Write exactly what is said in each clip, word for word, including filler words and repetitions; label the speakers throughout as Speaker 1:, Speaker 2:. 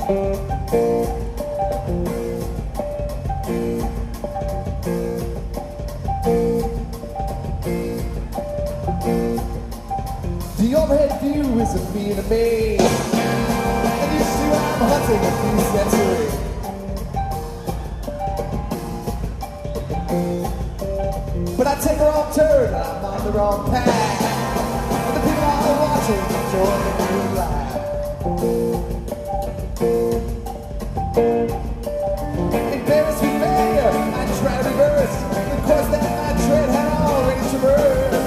Speaker 1: The overhead view is a feed of me, and you see I'm hunting a few steps away. But I take a wrong turn, and I'm on the wrong path, and the people are watching enjoy the new life. Embarrassed with failure, I try to reverse the course that my tread had already traversed.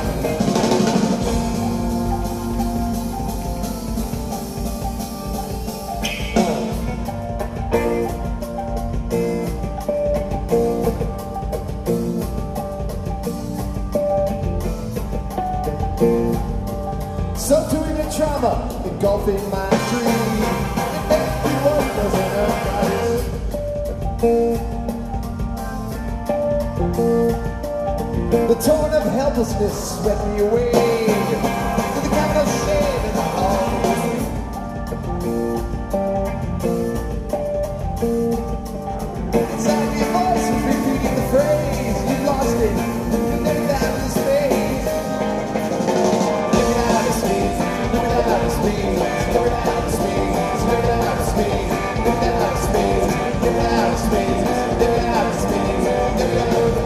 Speaker 1: Subduing the trauma, engulfing my dream, and everyone doesn't notice. The tone of helplessness swept me away to the capital shame and the hall of inside your voice was repeating the phrase, you lost it, you never found the space. Looking out of space, looking out of space, looking out of space, looking out of space, looking out of space, looking out of space, looking out of space, looking out of space.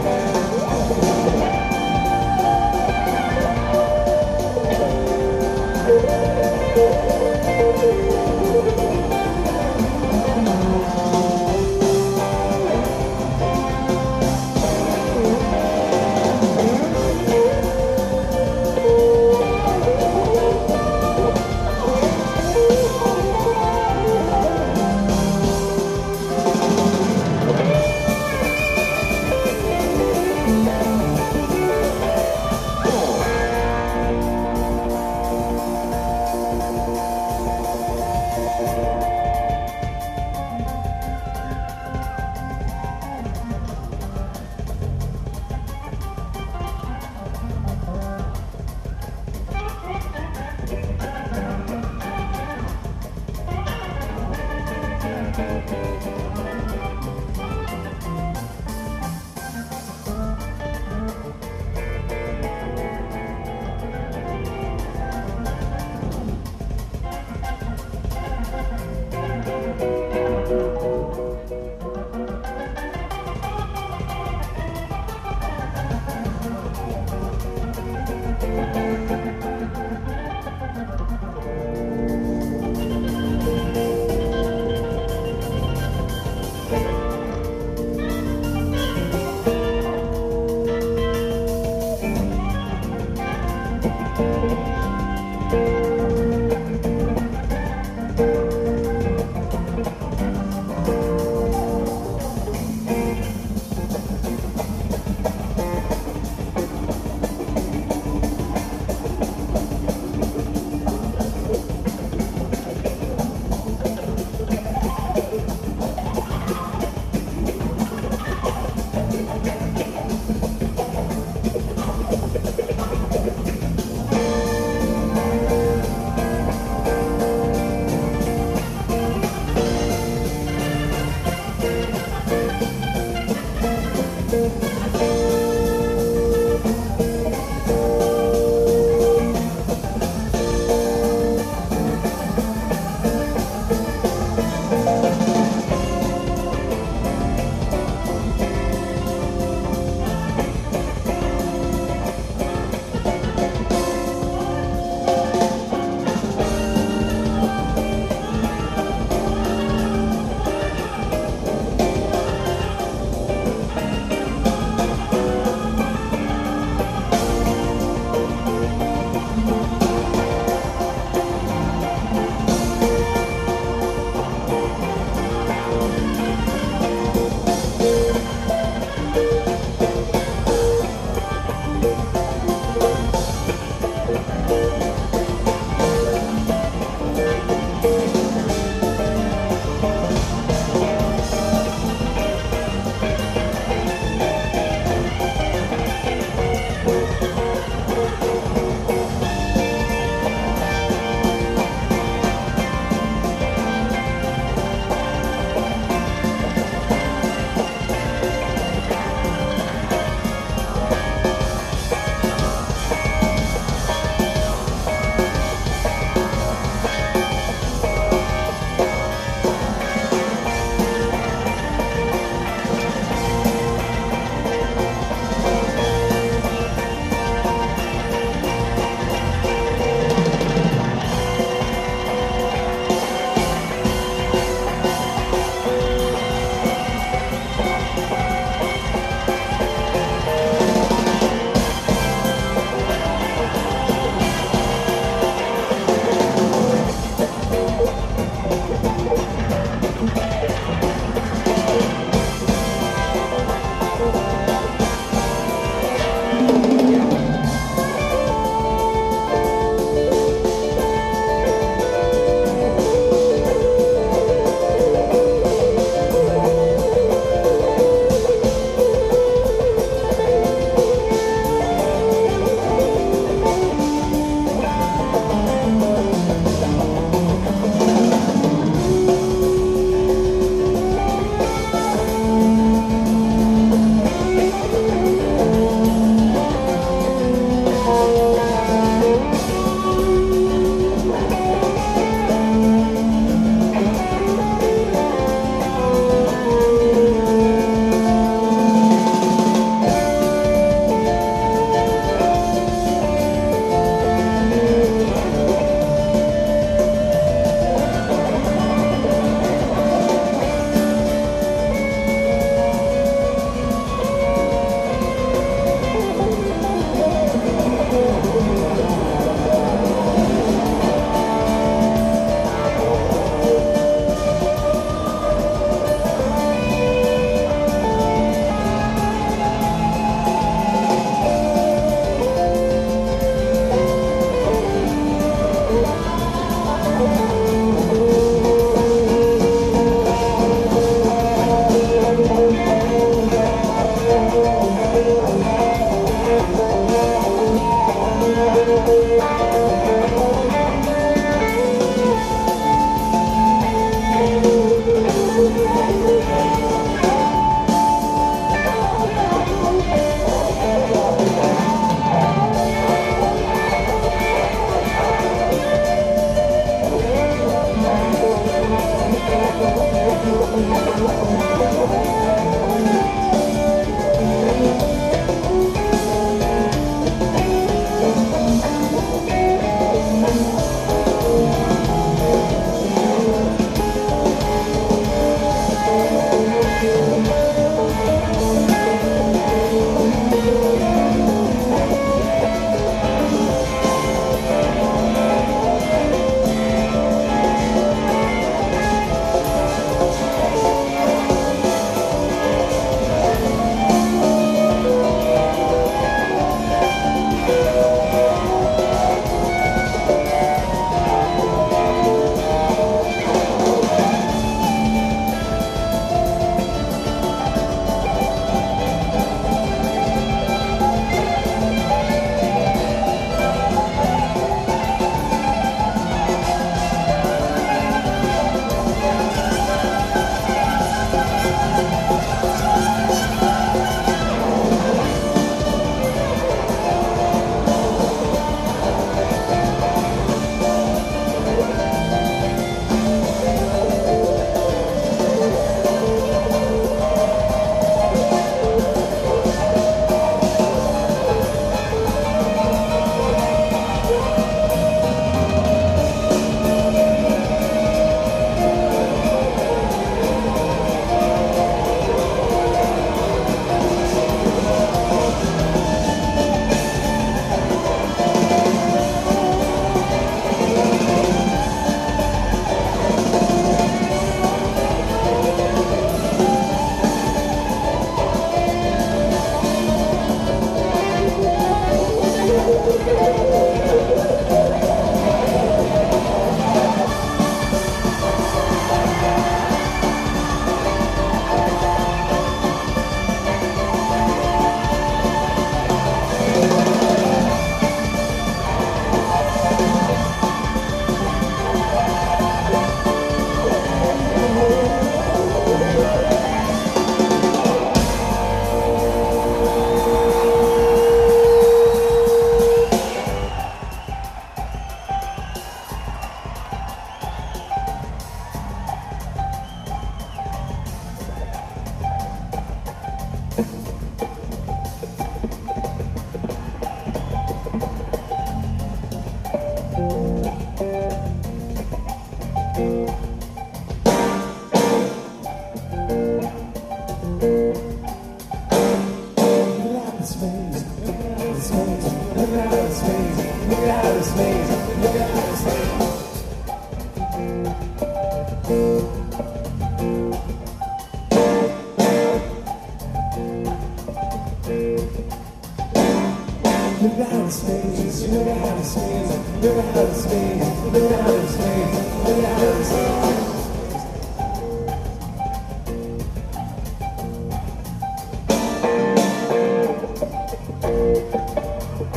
Speaker 1: space, look at outer space, look at outer space, look at outer space, look at outer space.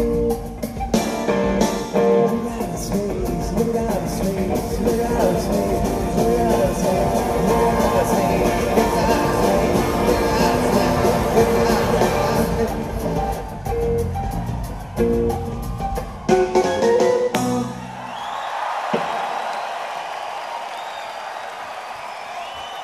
Speaker 1: Look at outer space, look at outer space, look at outer space.